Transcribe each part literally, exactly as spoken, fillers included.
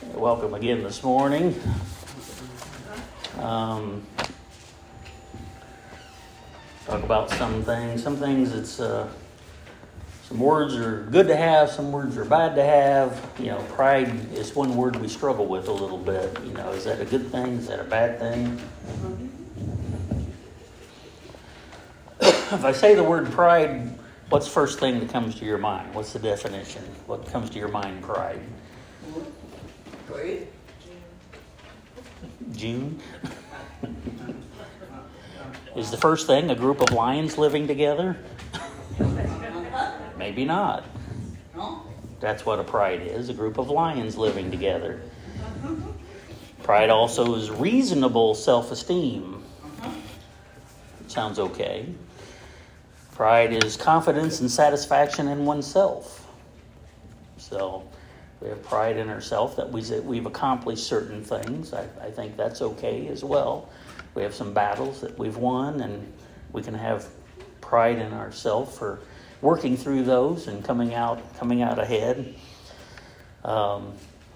Welcome again this morning. Um, talk about some things. Some things it's uh, some words are good to have. Some words are bad to have. You know, pride is one word we struggle with a little bit. You know, is that a good thing? Is that a bad thing? If I say the word pride, what's the first thing that comes to your mind? What's the definition? What comes to your mind, pride? Pride. June? Is the first thing a group of lions living together? Maybe not. No? That's what a pride is, a group of lions living together. Pride also is reasonable self-esteem. Sounds okay. Pride is confidence and satisfaction in oneself. So we have pride in ourselves that we, we've accomplished certain things. I, I think that's okay as well. We have some battles that we've won, and we can have pride in ourselves for working through those and coming out coming out ahead. Um,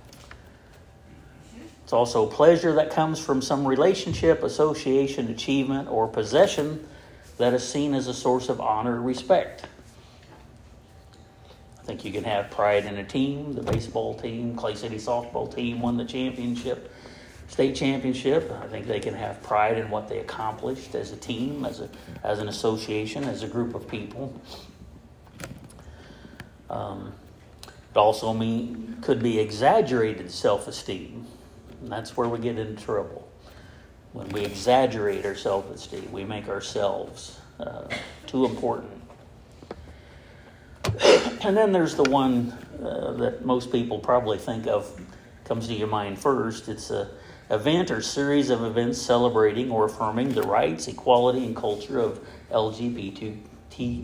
it's also pleasure that comes from some relationship, association, achievement, or possession that is seen as a source of honor and respect. I think you can have pride in a team. The baseball team, Clay City softball team won the championship, state championship. I think they can have pride in what they accomplished as a team, as a as an association, as a group of people. Um, it also mean, could be exaggerated self-esteem. And that's where we get into trouble. When we exaggerate our self-esteem, we make ourselves uh, too important. And then there's the one uh, that most people probably think of, comes to your mind first. It's an event or series of events celebrating or affirming the rights, equality, and culture of L G B T,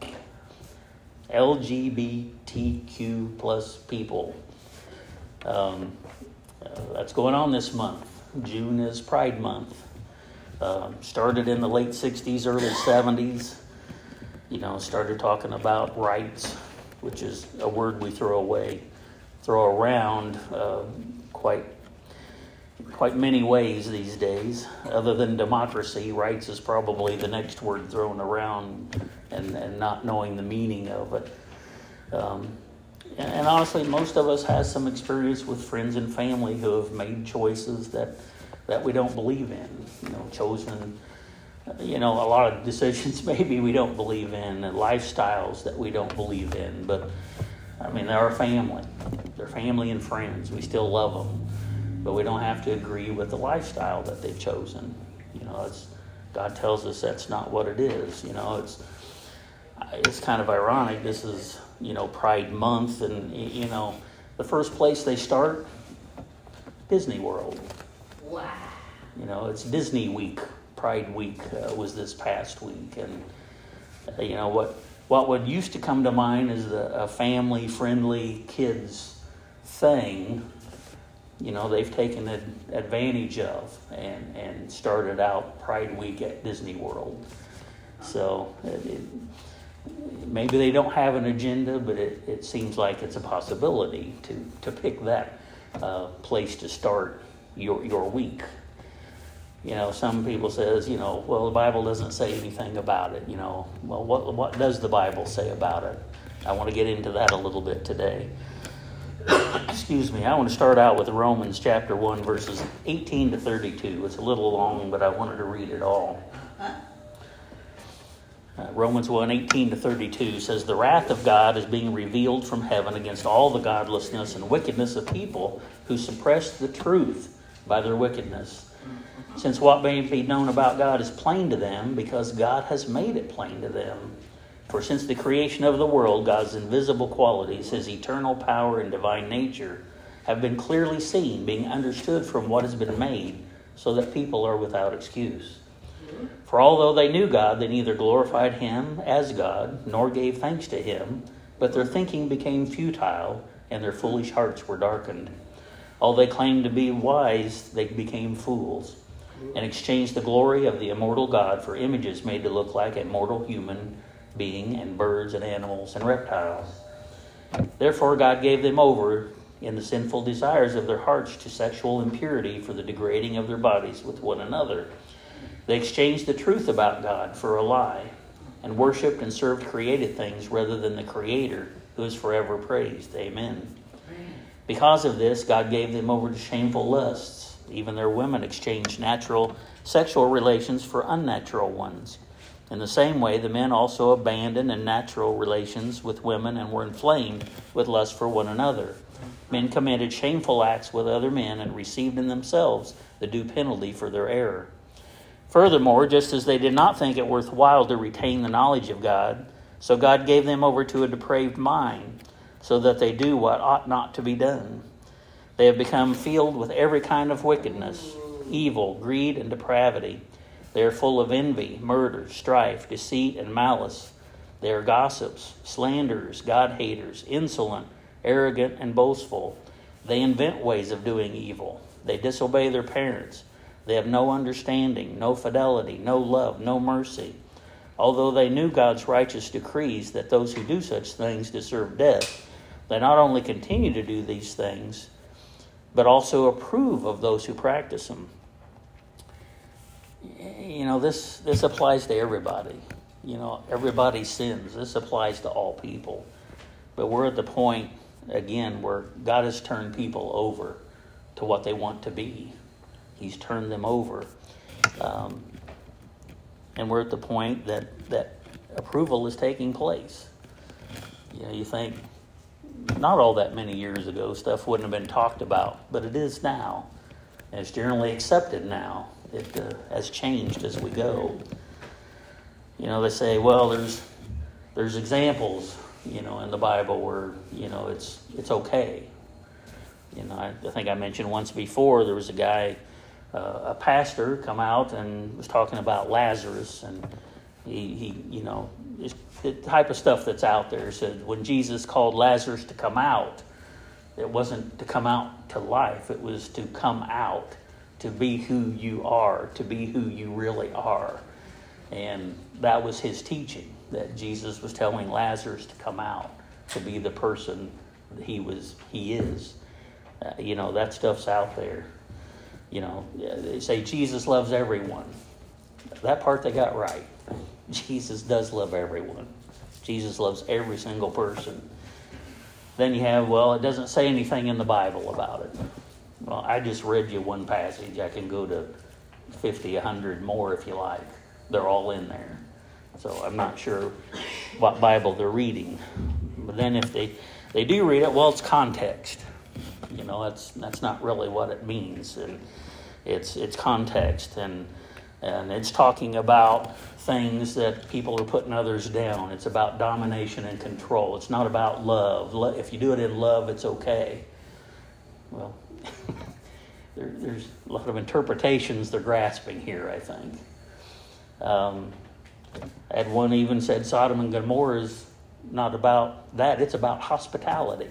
L G B T Q plus people. Um, uh, that's going on this month. June is Pride Month. Uh, started in the late sixties, early seventies. You know, started talking about rights, which is a word we throw away, throw around uh, quite quite many ways these days. Other than democracy, rights is probably the next word thrown around, and, and not knowing the meaning of it. Um, and, and honestly, most of us has some experience with friends and family who have made choices that that we don't believe in. You know, chosen. You know, a lot of decisions maybe we don't believe in, and lifestyles that we don't believe in. But, I mean, they're our family. They're family and friends. We still love them. But we don't have to agree with the lifestyle that they've chosen. You know, it's, God tells us that's not what it is. You know, it's it's kind of ironic. This is, you know, Pride Month, and, you know, the first place they start, Disney World. Wow. You know, it's Disney Week. Pride Week uh, was this past week, and uh, you know what? What would used to come to mind is the, a family-friendly kids thing. You know, they've taken ad- advantage of and and started out Pride Week at Disney World. So it, it, maybe they don't have an agenda, but it, it seems like it's a possibility to to pick that uh, place to start your your week. You know, some people says, you know, well, the Bible doesn't say anything about it. You know, well, what what does the Bible say about it? I want to get into that a little bit today. Excuse me. I want to start out with Romans chapter one, verses eighteen to thirty-two. It's a little long, but I wanted to read it all. Uh, Romans one, eighteen to thirty-two says, "The wrath of God is being revealed from heaven against all the godlessness and wickedness of people who suppress the truth by their wickedness. Since what may be known about God is plain to them, because God has made it plain to them. For since the creation of the world, God's invisible qualities, his eternal power and divine nature, have been clearly seen, being understood from what has been made, so that people are without excuse. For although they knew God, they neither glorified him as God, nor gave thanks to him, but their thinking became futile, and their foolish hearts were darkened. Although they claimed to be wise, they became fools, and exchanged the glory of the immortal God for images made to look like a mortal human being and birds and animals and reptiles. Therefore God gave them over in the sinful desires of their hearts to sexual impurity for the degrading of their bodies with one another. They exchanged the truth about God for a lie and worshipped and served created things rather than the Creator, who is forever praised. Amen. Because of this, God gave them over to shameful lusts. Even their women exchanged natural sexual relations for unnatural ones. In the same way, the men also abandoned unnatural relations with women and were inflamed with lust for one another. Men committed shameful acts with other men and received in themselves the due penalty for their error. Furthermore, just as they did not think it worthwhile to retain the knowledge of God, so God gave them over to a depraved mind, so that they do what ought not to be done. They have become filled with every kind of wickedness, evil, greed, and depravity. They are full of envy, murder, strife, deceit, and malice. They are gossips, slanderers, God-haters, insolent, arrogant, and boastful. They invent ways of doing evil. They disobey their parents. They have no understanding, no fidelity, no love, no mercy. Although they knew God's righteous decrees that those who do such things deserve death, they not only continue to do these things, but also approve of those who practice them. You know, this, this applies to everybody. You know, everybody sins. This applies to all people. But we're at the point, again, where God has turned people over to what they want to be. He's turned them over. Um, and we're at the point that, that approval is taking place. You know, you think, not all that many years ago, stuff wouldn't have been talked about, but it is now. And it's generally accepted now. It uh, has changed as we go. You know, they say, well, there's there's examples, you know, in the Bible where, you know, it's it's okay. You know, I, I think I mentioned once before, there was a guy, uh, a pastor, come out and was talking about Lazarus, and he, he you know, the type of stuff that's out there. Said when Jesus called Lazarus to come out, it wasn't to come out to life. It was to come out, to be who you are, to be who you really are. And that was his teaching, that Jesus was telling Lazarus to come out, to be the person that he was, he is. Uh, you know, that stuff's out there. You know, they say Jesus loves everyone. That part they got right. Jesus does love everyone. Jesus loves every single person. Then you have, well, it doesn't say anything in the Bible about it. Well, I just read you one passage. I can go to fifty, a hundred more if you like. They're all in there. So I'm not sure what Bible they're reading. But then if they, they do read it, well, it's context. You know, that's that's not really what it means. And it's it's context, and and it's talking about things that people are putting others down. It's about domination and control. It's not about love. If you do it in love, it's okay. Well, there, there's a lot of interpretations they're grasping here, I think. Um, I had one even said Sodom and Gomorrah is not about that. It's about hospitality.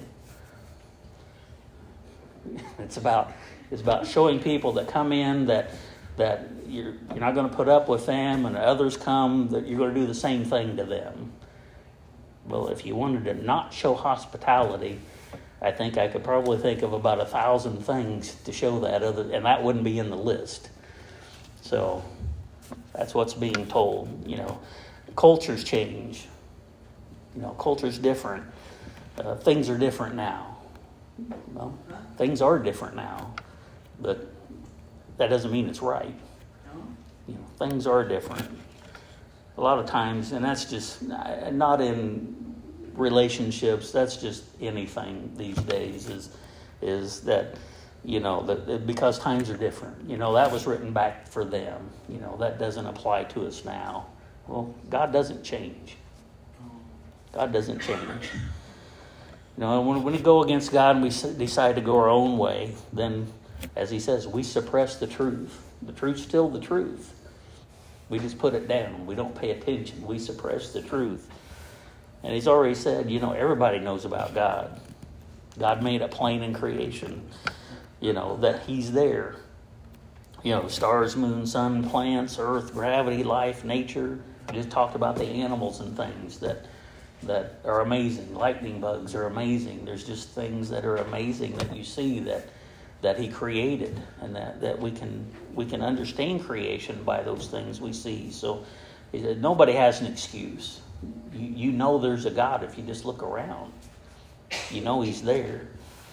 It's about it's about showing people that come in that that you're you're not going to put up with them, and others come that you're going to do the same thing to them. Well, if you wanted to not show hospitality, I think I could probably think of about a thousand things to show that, other and that wouldn't be in the list. So that's what's being told. You know, cultures change. You know, culture's different. Uh, things are different now. Well, things are different now, but that doesn't mean it's right. You know, things are different. A lot of times, and that's just not in relationships. That's just anything these days. Is is that you know that because times are different. You know that was written back for them. You know that doesn't apply to us now. Well, God doesn't change. God doesn't change. You know, when, when we go against God and we decide to go our own way, then, as he says, we suppress the truth. The truth's still the truth. We just put it down. We don't pay attention. We suppress the truth. And he's already said, you know, everybody knows about God. God made it plain in creation, you know, that he's there. You know, stars, moon, sun, plants, earth, gravity, life, nature. We just talked about the animals and things that that are amazing. Lightning bugs are amazing. There's just things that are amazing that you see that that he created, and that, that we can we can understand creation by those things we see. So he said, nobody has an excuse. You, you know there's a God if you just look around. You know he's there.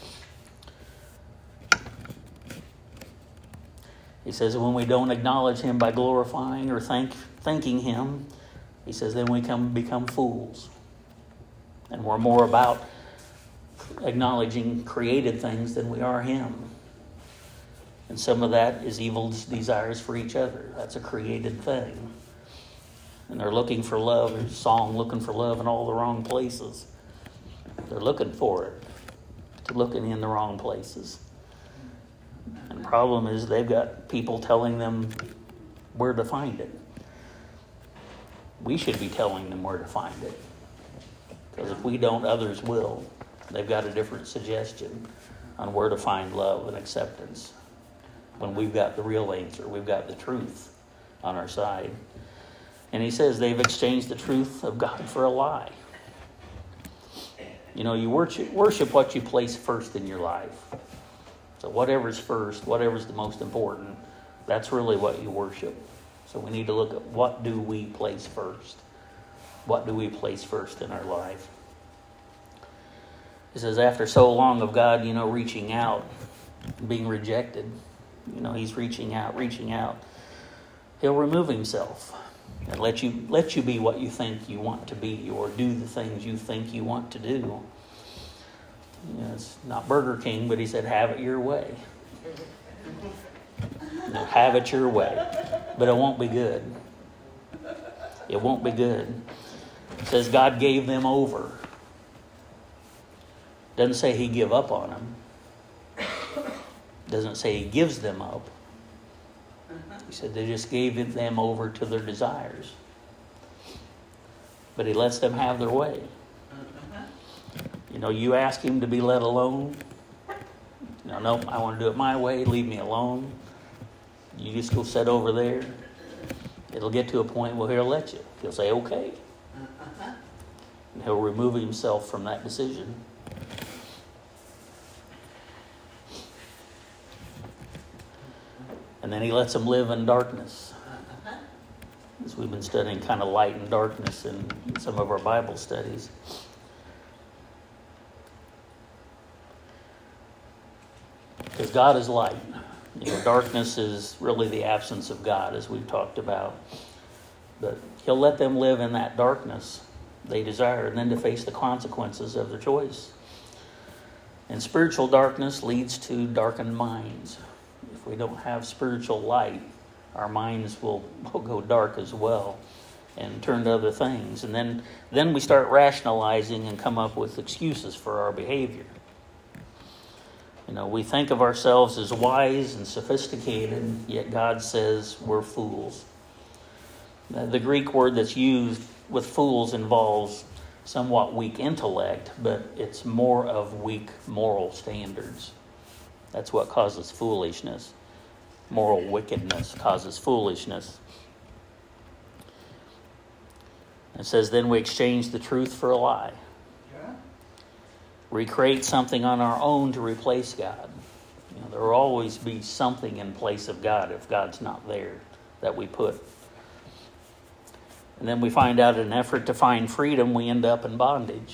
He says when we don't acknowledge him by glorifying or thank, thanking him, he says then we come become fools. And we're more about acknowledging created things than we are him. And some of that is evil's desires for each other. That's a created thing. And they're looking for love. There's a song, looking for love in all the wrong places. They're looking for it. They're looking in the wrong places. And the problem is they've got people telling them where to find it. We should be telling them where to find it. Because if we don't, others will. They've got a different suggestion on where to find love and acceptance. When we've got the real answer, we've got the truth on our side. And he says they've exchanged the truth of God for a lie. You know, you worship, worship what you place first in your life. So whatever's first, whatever's the most important, that's really what you worship. So we need to look at what do we place first. What do we place first in our life? He says after so long of God, you know, reaching out, being rejected, you know, he's reaching out, reaching out. He'll remove himself and let you let you be what you think you want to be, or do the things you think you want to do. You know, it's not Burger King, but he said, have it your way. You know, have it your way. But it won't be good. It won't be good. It says God gave them over. Doesn't say he give up on them. Doesn't say he gives them up. He said they just gave them over to their desires. But he lets them have their way. You know, you ask him to be let alone. You know, nope, I want to do it my way. Leave me alone. You just go sit over there. It'll get to a point where he'll let you. He'll say, okay. And he'll remove himself from that decision. And then he lets them live in darkness. As we've been studying kind of light and darkness in some of our Bible studies. Because God is light. You know, darkness is really the absence of God, as we've talked about. But he'll let them live in that darkness they desire, and then to face the consequences of their choice. And spiritual darkness leads to darkened minds. If we don't have spiritual light, our minds will, will go dark as well and turn to other things. And then, then we start rationalizing and come up with excuses for our behavior. You know, we think of ourselves as wise and sophisticated, yet God says we're fools. The Greek word that's used with fools involves somewhat weak intellect, but it's more of weak moral standards. That's what causes foolishness. Moral wickedness causes foolishness. It says, then we exchange the truth for a lie. Yeah. Recreate something on our own to replace God. You know, there will always be something in place of God if God's not there that we put. And then we find out in an effort to find freedom, we end up in bondage.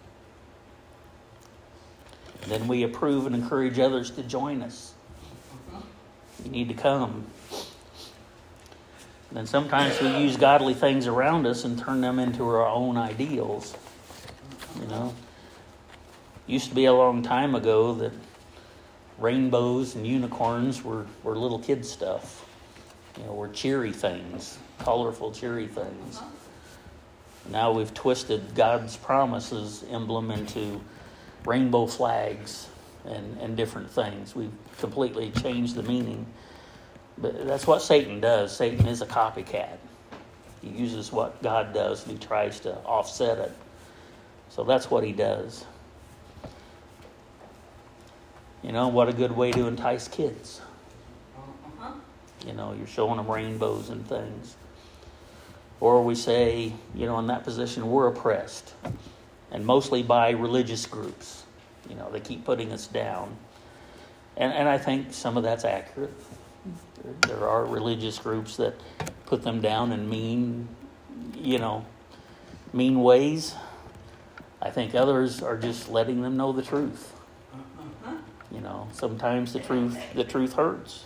And then we approve and encourage others to join us. You need to come. And then sometimes we use godly things around us and turn them into our own ideals. You know, used to be a long time ago that rainbows and unicorns were, were little kid stuff. You know, were cheery things, colorful cheery things. Now we've twisted God's promises emblem into rainbow flags and, and different things. We've completely changed the meaning. But that's what Satan does. Satan is a copycat. He uses what God does and he tries to offset it. So that's what he does. You know, what a good way to entice kids. You know, you're showing them rainbows and things. Or we say, you know, in that position, we're oppressed. And mostly by religious groups. You know, they keep putting us down. And and I think some of that's accurate. There, there are religious groups that put them down in mean, you know, mean ways. I think others are just letting them know the truth. You know, sometimes the truth the truth hurts.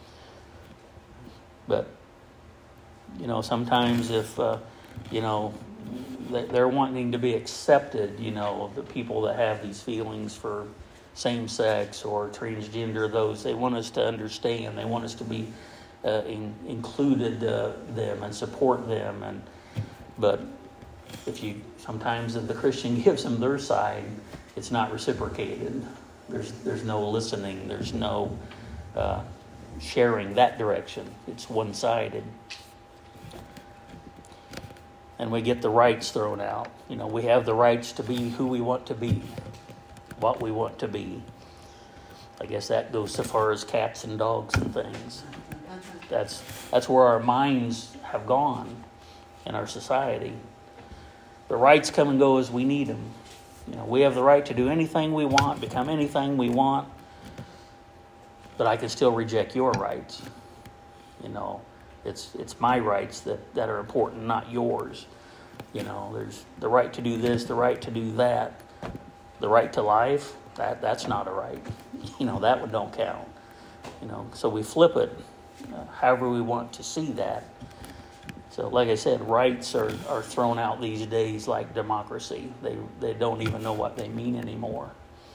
But, you know, sometimes if, uh, you know, they're wanting to be accepted, you know, the people that have these feelings for same-sex or transgender, those, they want us to understand. They want us to be uh, in, included uh, them and support them. And but if you, sometimes if the Christian gives them their side, it's not reciprocated. There's there's no listening. There's no uh, sharing that direction. It's one-sided. And we get the rights thrown out. You know, we have the rights to be who we want to be, what we want to be. I guess that goes so far as cats and dogs and things. That's that's where our minds have gone in our society. The rights come and go as we need them. You know, we have the right to do anything we want, become anything we want, but I can still reject your rights. You know, it's it's my rights that, that are important, not yours. You know, there's the right to do this, the right to do that. The right to life, that that's not a right. You know, that one don't count. You know, so we flip it uh, however we want to see that. So like I said, rights are, are thrown out these days like democracy. They they don't even know what they mean anymore.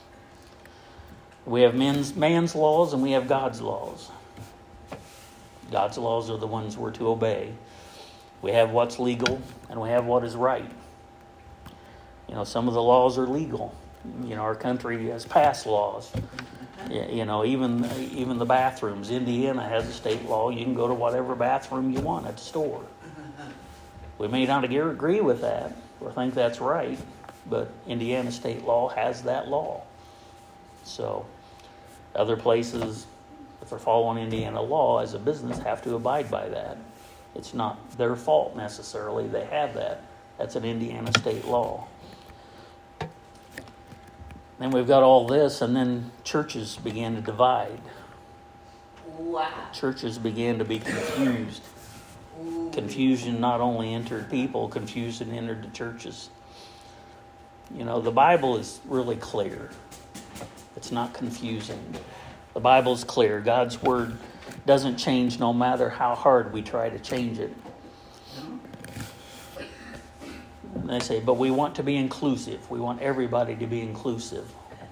We have men's man's laws and we have God's laws. God's laws are the ones we're to obey. We have what's legal and we have what is right. You know, some of the laws are legal. You know, our country has passed laws. You know, even even the bathrooms. Indiana has a state law. You can go to whatever bathroom you want at the store. We may not agree with that or think that's right, but Indiana state law has that law. So other places, if they're following Indiana law as a business, have to abide by that. It's not their fault necessarily. They have that. That's an Indiana state law. Then we've got all this, and then churches began to divide. Wow. Churches began to be confused. Ooh. Confusion not only entered people, confusion entered the churches. You know, the Bible is really clear. It's not confusing. The Bible's clear. God's Word doesn't change no matter how hard we try to change it. And they say, but we want to be inclusive. We want everybody to be inclusive.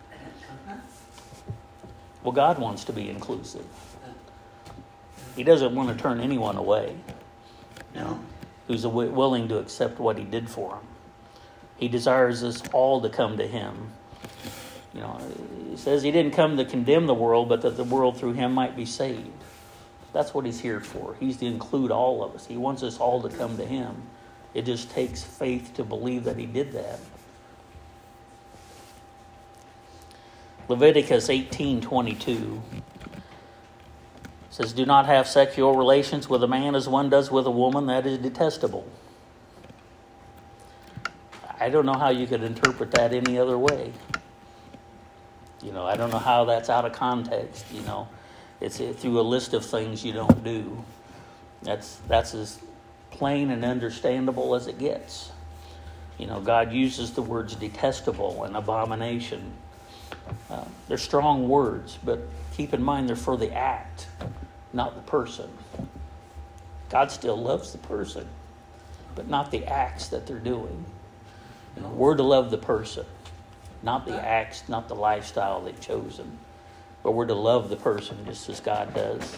Well, God wants to be inclusive. He doesn't want to turn anyone away, you know, who's willing to accept what He did for them. He desires us all to come to Him. You know, He says He didn't come to condemn the world, but that the world through Him might be saved. That's what He's here for. He's to include all of us. He wants us all to come to Him. It just takes faith to believe that He did that. Leviticus eighteen twenty-two says, do not have sexual relations with a man as one does with a woman. That is detestable. I don't know how you could interpret that any other way. You know, I don't know how that's out of context. You know, it's through a list of things you don't do. That's that's as plain and understandable as it gets. You know, God uses the words detestable and abomination. Uh, they're strong words, but keep in mind they're for the act, not the person. God still loves the person, but not the acts that they're doing. You know, we're to love the person, not the acts, not the lifestyle they've chosen, but we're to love the person just as God does.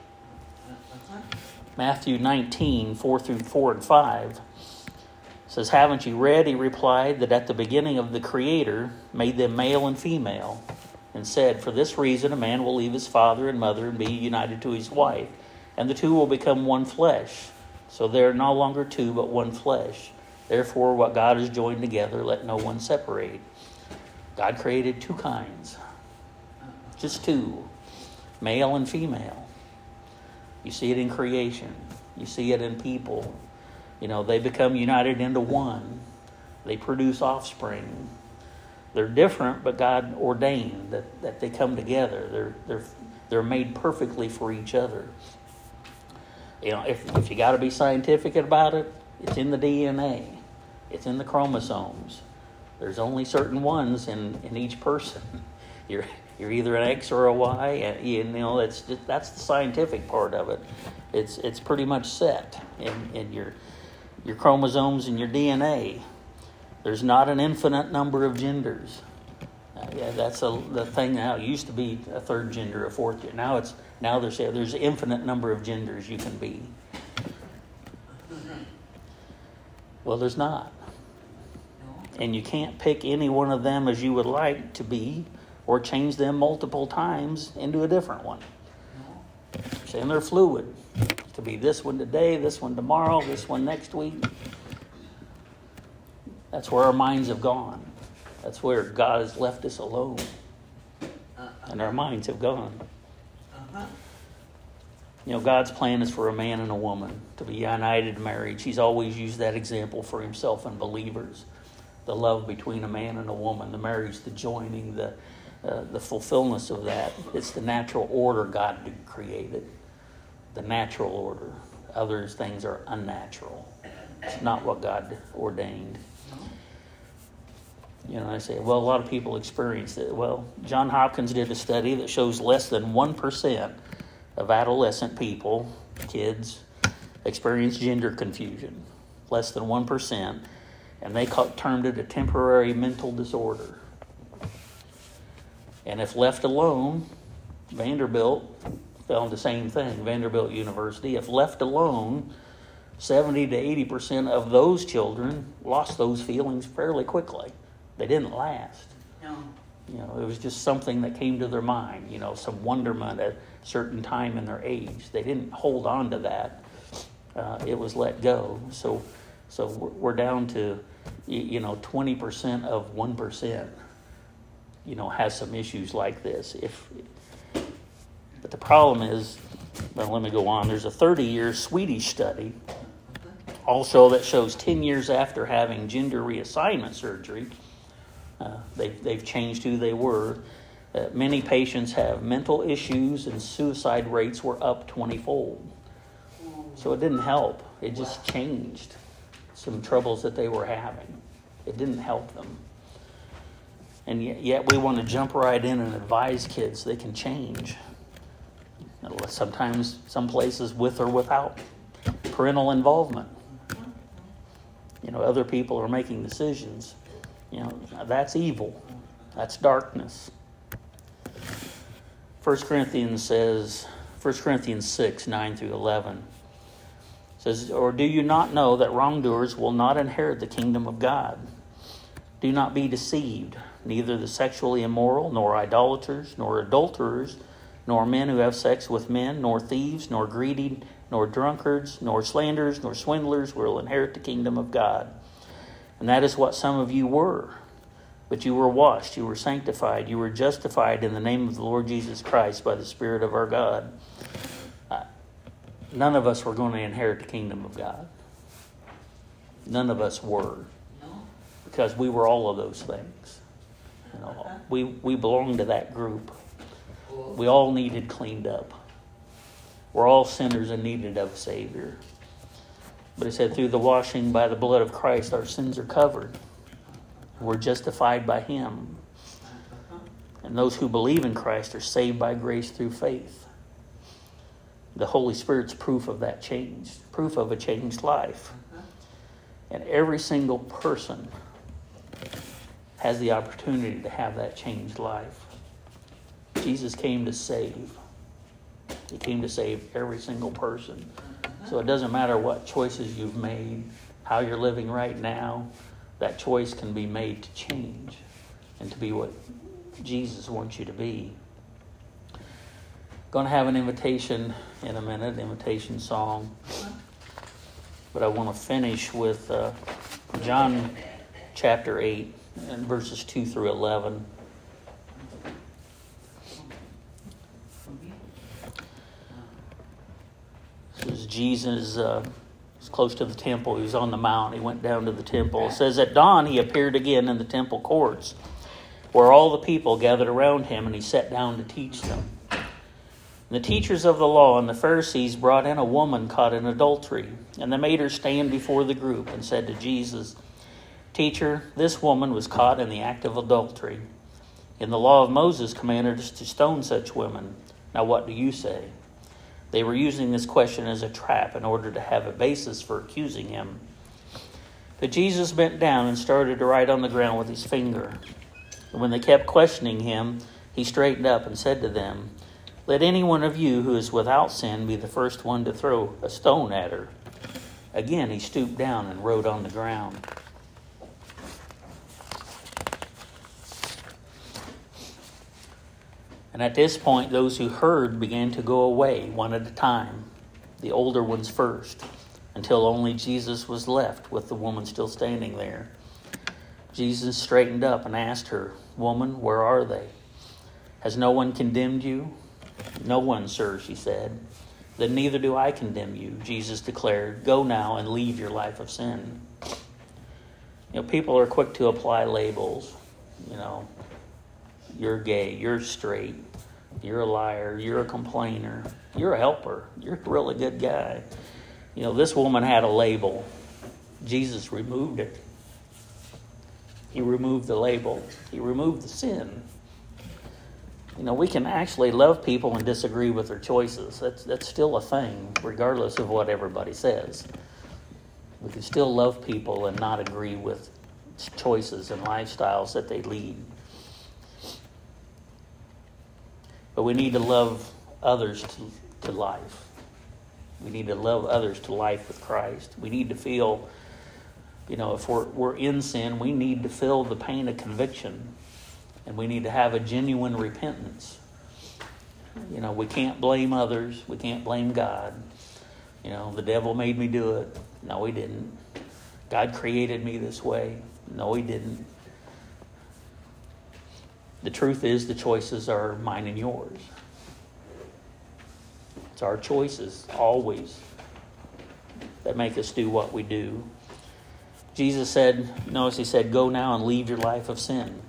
Matthew nineteen, four through four and five says, haven't you read, he replied, that at the beginning of the Creator made them male and female, and said, for this reason a man will leave his father and mother and be united to his wife, and the two will become one flesh. So they're no longer two, but one flesh. Therefore, what God has joined together, let no one separate. God created two kinds, just two, male and female. You see it in creation. You see it in people. You know, they become united into one. They produce offspring. They're different, but God ordained that, that they come together. They're they're they're made perfectly for each other. You know, if if you got to be scientific about it, it's in the D N A. It's in the chromosomes. There's only certain ones in, in each person. You're you're either an X or a Y. And, you know, it's just, that's the scientific part of it. It's it's pretty much set in, in your your chromosomes and your D N A. There's not an infinite number of genders. Uh, yeah, that's a, the thing now. It used to be a third gender, a fourth gender. Now it's now they're saying there's an infinite number of genders you can be. Well, there's not. And you can't pick any one of them as you would like to be or change them multiple times into a different one. Saying they're fluid. It could be this one today, this one tomorrow, this one next week. That's where our minds have gone. That's where God has left us alone. And our minds have gone. You know, God's plan is for a man and a woman to be united in marriage. He's always used that example for himself and believers. The love between a man and a woman, the marriage, the joining, the uh, the fulfillment of that. It's the natural order God created. The natural order. Other things are unnatural. It's not what God ordained. You know, I say, well, a lot of people experience it. Well, John Hopkins did a study that shows less than one percent of adolescent people, kids, experience gender confusion. Less than one percent. And they called, termed it a temporary mental disorder. And if left alone, Vanderbilt found the same thing, Vanderbilt University. If left alone, seventy to eighty percent of those children lost those feelings fairly quickly. They didn't last. No. You know, it was just something that came to their mind, you know, some wonderment at a certain time in their age. They didn't hold on to that. Uh, it was let go. So so we're down to, you know, twenty percent of one percent, you know, has some issues like this. If, but the problem is, well, let me go on. There's a thirty-year Swedish study also that shows ten years after having gender reassignment surgery, uh, they've, they've changed who they were. Uh, many patients have mental issues and suicide rates were up twenty-fold. So it didn't help. It just changed some troubles that they were having. It didn't help them. And yet, yet we want to jump right in and advise kids they can change. Sometimes, some places with or without parental involvement. You know, other people are making decisions. You know, that's evil. That's darkness. First Corinthians says, First Corinthians six, nine through eleven says, or do you not know that wrongdoers will not inherit the kingdom of God? Do not be deceived. Neither the sexually immoral, nor idolaters, nor adulterers, nor men who have sex with men, nor thieves, nor greedy, nor drunkards, nor slanderers, nor swindlers will inherit the kingdom of God. And that is what some of you were. But you were washed, you were sanctified, you were justified in the name of the Lord Jesus Christ by the Spirit of our God. Uh, none of us were going to inherit the kingdom of God. None of us were. Because we were all of those things. You know, we, we belonged to that group. We all needed cleaned up. We're all sinners and needed of a Savior. But it said through the washing by the blood of Christ, our sins are covered. We're justified by Him. And those who believe in Christ are saved by grace through faith. The Holy Spirit's proof of that change, proof of a changed life. And every single person has the opportunity to have that changed life. Jesus came to save. He came to save every single person. So it doesn't matter what choices you've made, how you're living right now, that choice can be made to change and to be what Jesus wants you to be. Going to have an invitation in a minute, invitation song. But I want to finish with uh, John chapter eight and verses two through eleven. This is Jesus uh, is close to the temple. He was on the mount. He went down to the temple. It says, at dawn he appeared again in the temple courts, where all the people gathered around him, and he sat down to teach them. And the teachers of the law and the Pharisees brought in a woman caught in adultery, and they made her stand before the group and said to Jesus, Teacher, this woman was caught in the act of adultery. In the law of Moses commanded us to stone such women. Now what do you say? They were using this question as a trap in order to have a basis for accusing him. But Jesus bent down and started to write on the ground with his finger. And when they kept questioning him, he straightened up and said to them, Let any one of you who is without sin be the first one to throw a stone at her. Again he stooped down and wrote on the ground. And at this point, those who heard began to go away one at a time, the older ones first, until only Jesus was left with the woman still standing there. Jesus straightened up and asked her, Woman, where are they? Has no one condemned you? No one, sir, she said. Then neither do I condemn you, Jesus declared. Go now and leave your life of sin. You know, people are quick to apply labels, you know. You're gay, you're straight, you're a liar, you're a complainer, you're a helper, you're a really good guy. You know, this woman had a label. Jesus removed it. He removed the label. He removed the sin. You know, we can actually love people and disagree with their choices. That's, that's still a thing, regardless of what everybody says. We can still love people and not agree with choices and lifestyles that they lead. But we need to love others to, to life. We need to love others to life with Christ. We need to feel, you know, if we're, we're in sin, we need to feel the pain of conviction. And we need to have a genuine repentance. You know, we can't blame others. We can't blame God. You know, the devil made me do it. No, he didn't. God created me this way. No, he didn't. The truth is the choices are mine and yours. It's our choices, always, that make us do what we do. Jesus said, notice he said, go now and leave your life of sin.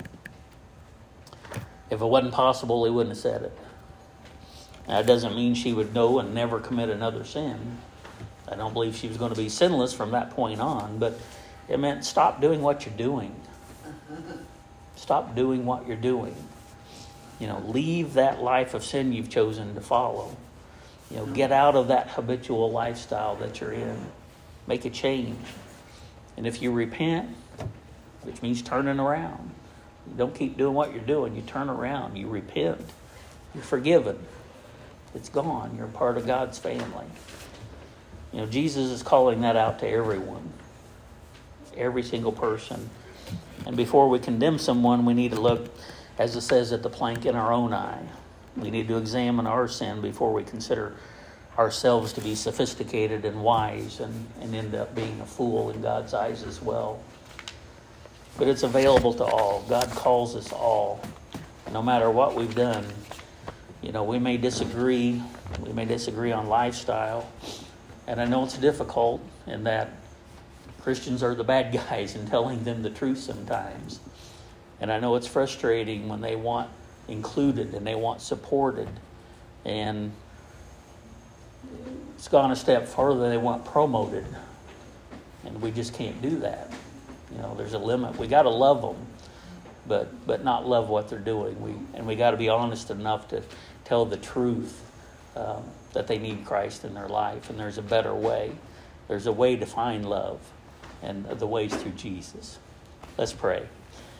If it wasn't possible, he wouldn't have said it. Now, it doesn't mean she would go and never commit another sin. I don't believe she was going to be sinless from that point on, but it meant stop doing what you're doing. Stop doing what you're doing. You know, leave that life of sin you've chosen to follow. You know, get out of that habitual lifestyle that you're in. Make a change. And if you repent, which means turning around, you don't keep doing what you're doing. You turn around. You repent. You're forgiven. It's gone. You're a part of God's family. You know, Jesus is calling that out to everyone. Every single person. And before we condemn someone, we need to look, as it says, at the plank in our own eye. We need to examine our sin before we consider ourselves to be sophisticated and wise and, and end up being a fool in God's eyes as well. But it's available to all. God calls us all. No matter what we've done, you know, we may disagree. We may disagree on lifestyle. And I know it's difficult in that Christians are the bad guys in telling them the truth sometimes. And I know it's frustrating when they want included and they want supported. And it's gone a step further, they want promoted. And we just can't do that. You know, there's a limit. We got to love them, but but not love what they're doing. We And we got to be honest enough to tell the truth, um, that they need Christ in their life. And there's a better way. There's a way to find love. And the way's through Jesus. Let's pray.